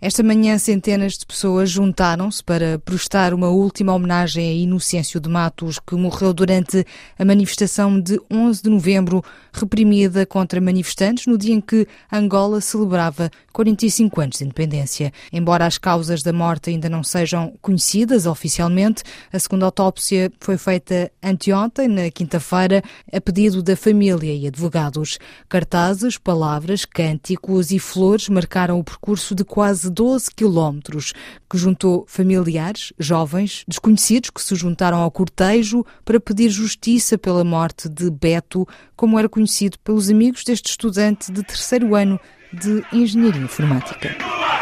Esta manhã, centenas de pessoas juntaram-se para prestar uma última homenagem a Inocêncio de Matos, que morreu durante a manifestação de 11 de novembro, reprimida contra manifestantes no dia em que Angola celebrava 45 anos de independência. Embora as causas da morte ainda não sejam conhecidas oficialmente, a segunda autópsia foi feita anteontem, na quinta-feira, a pedido da família e advogados. Cartazes, palavras, cânticos e flores marcaram o percurso de quase 12 quilómetros, que juntou familiares, jovens, desconhecidos que se juntaram ao cortejo para pedir justiça pela morte de Beto, como era conhecido pelos amigos deste estudante de terceiro ano de Engenharia Informática.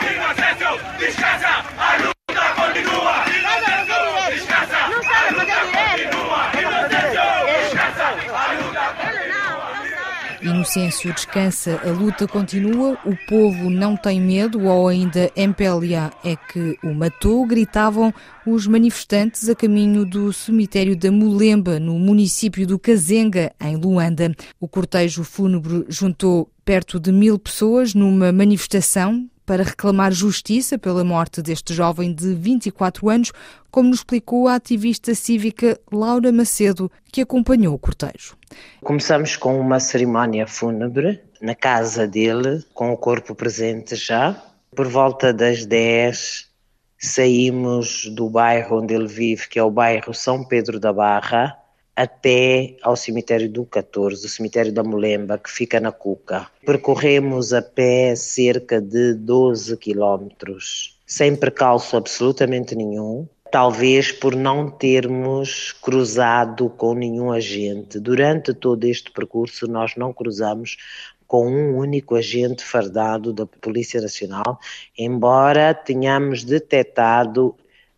Inocêncio descansa, a luta continua, o povo não tem medo, ou ainda MPLA é que o matou, gritavam os manifestantes a caminho do cemitério da Mulemba, no município do Kazenga, em Luanda. O cortejo fúnebre juntou perto de 1000 pessoas numa manifestação para reclamar justiça pela morte deste jovem de 24 anos, como nos explicou a ativista cívica Laura Macedo, que acompanhou o cortejo. Começamos com uma cerimónia fúnebre na casa dele, com o corpo presente já. Por volta das 10, saímos do bairro onde ele vive, que é o bairro São Pedro da Barra, até ao cemitério do 14, o cemitério da Mulemba, que fica na Cuca. Percorremos a pé cerca de 12 quilómetros, sem precalço absolutamente nenhum, talvez por não termos cruzado com nenhum agente. Durante todo este percurso nós não cruzamos com um único agente fardado da Polícia Nacional, embora tenhamos detectado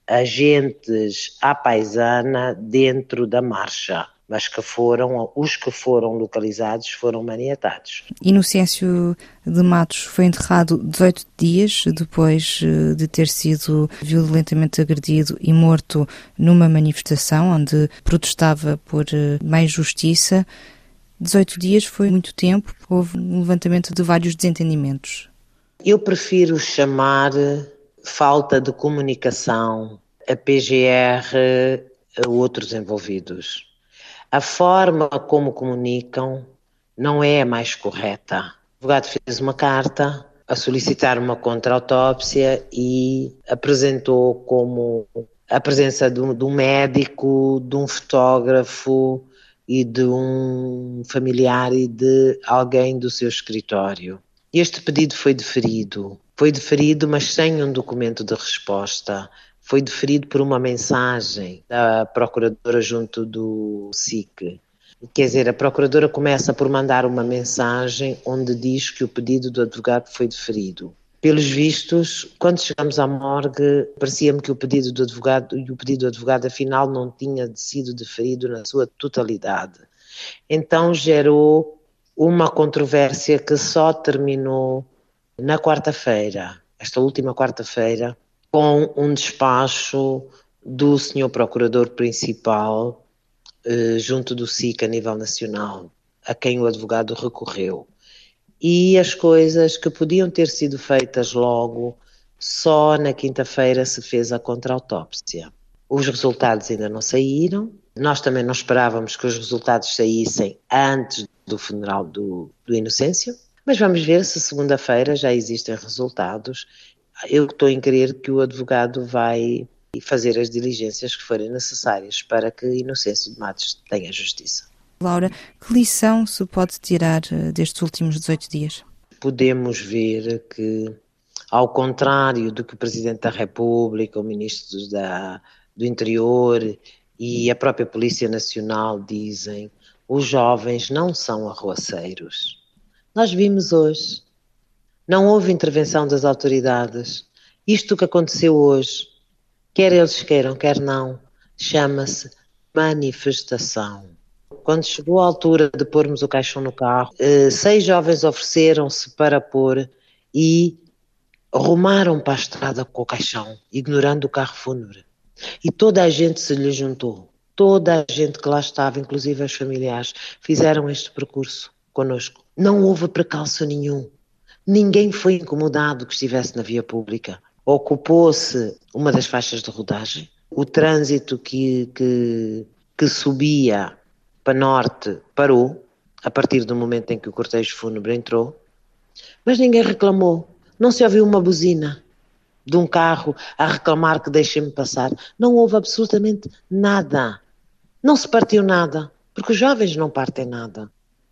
agentes à paisana dentro da marcha, mas os que foram localizados foram maniatados. Inocêncio de Matos foi enterrado 18 dias depois de ter sido violentamente agredido e morto numa manifestação onde protestava por mais justiça. 18 dias foi muito tempo, houve um levantamento de vários desentendimentos. Eu prefiro chamar falta de comunicação, a PGR, a outros envolvidos. A forma como comunicam não é a mais correta. O advogado fez uma carta a solicitar uma contra-autópsia e apresentou como a presença de um médico, de um fotógrafo e de um familiar e de alguém do seu escritório. Este pedido foi deferido. Foi deferido, mas sem um documento de resposta. Foi deferido por uma mensagem da procuradora junto do SIC. Quer dizer, a procuradora começa por mandar uma mensagem onde diz que o pedido do advogado foi deferido. Pelos vistos, quando chegamos à morgue, parecia-me que o pedido do advogado afinal não tinha sido deferido na sua totalidade. Então gerou uma controvérsia que só terminou na quarta-feira, esta última quarta-feira, com um despacho do Sr. Procurador Principal junto do SIC a nível nacional, a quem o advogado recorreu. E as coisas que podiam ter sido feitas logo, só na quinta-feira se fez a contra-autópsia. Os resultados ainda não saíram, nós também não esperávamos que os resultados saíssem antes do funeral do Inocêncio, mas vamos ver se segunda-feira já existem resultados. Eu estou em crer que o advogado vai fazer as diligências que forem necessárias para que Inocêncio de Matos tenha justiça. Laura, que lição se pode tirar destes últimos 18 dias? Podemos ver que, ao contrário do que o Presidente da República, o Ministro do Interior e a própria Polícia Nacional dizem, os jovens não são arruaceiros. Nós vimos hoje, não houve intervenção das autoridades. Isto que aconteceu hoje, quer eles queiram, quer não, chama-se manifestação. Quando chegou a altura de pormos o caixão no carro, 6 jovens ofereceram-se para pôr e rumaram para a estrada com o caixão, ignorando o carro fúnebre. E toda a gente se lhe juntou. Toda a gente que lá estava, inclusive os familiares, fizeram este percurso connosco. Não houve precalço nenhum. Ninguém foi incomodado que estivesse na via pública. Ocupou-se uma das faixas de rodagem. O trânsito que subia para norte parou, a partir do momento em que o cortejo fúnebre entrou. Mas ninguém reclamou. Não se ouviu uma buzina de um carro a reclamar que deixem-me passar. Não houve absolutamente nada. Não se partiu nada, porque os jovens não partem nada.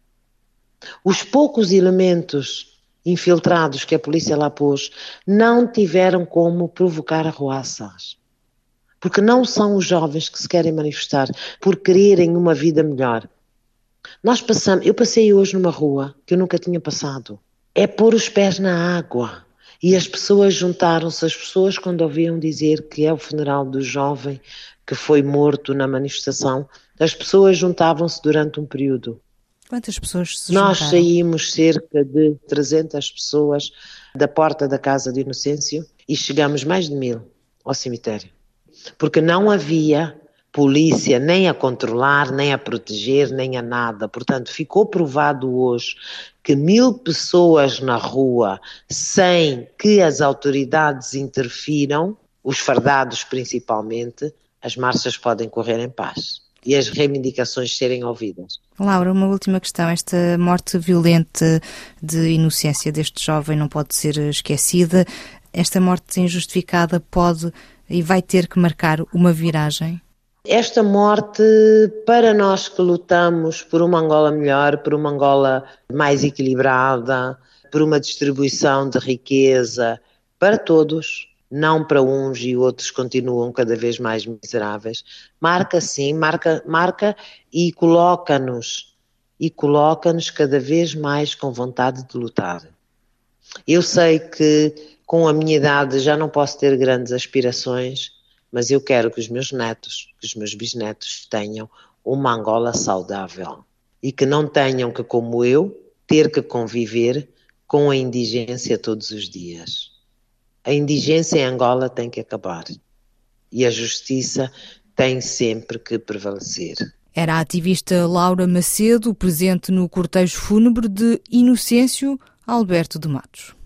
Os poucos elementos infiltrados que a polícia lá pôs não tiveram como provocar arruaças. Porque não são os jovens que se querem manifestar por quererem uma vida melhor. Eu passei hoje numa rua que eu nunca tinha passado. É pôr os pés na água. E as pessoas juntaram-se, as pessoas quando ouviam dizer que é o funeral do jovem que foi morto na manifestação, as pessoas juntavam-se durante um período. Quantas pessoas se juntaram? Nós saímos cerca de 300 pessoas da porta da Casa de Inocêncio e chegamos mais de 1000 ao cemitério. Porque não havia polícia nem a controlar, nem a proteger, nem a nada. Portanto, ficou provado hoje que 1000 pessoas na rua, sem que as autoridades interfiram, os fardados principalmente, as marchas podem correr em paz e as reivindicações serem ouvidas. Laura, uma última questão. Esta morte violenta de inocência deste jovem não pode ser esquecida. Esta morte injustificada pode e vai ter que marcar uma viragem? Esta morte, para nós que lutamos por uma Angola melhor, por uma Angola mais equilibrada, por uma distribuição de riqueza para todos, não para uns e outros continuam cada vez mais miseráveis, marca sim, marca e coloca-nos cada vez mais com vontade de lutar. Eu sei que com a minha idade já não posso ter grandes aspirações, mas eu quero que os meus netos, que os meus bisnetos tenham uma Angola saudável e que não tenham que, como eu, ter que conviver com a indigência todos os dias. A indigência em Angola tem que acabar e a justiça tem sempre que prevalecer. Era a ativista Laura Macedo, presente no cortejo fúnebre de Inocêncio Alberto de Matos.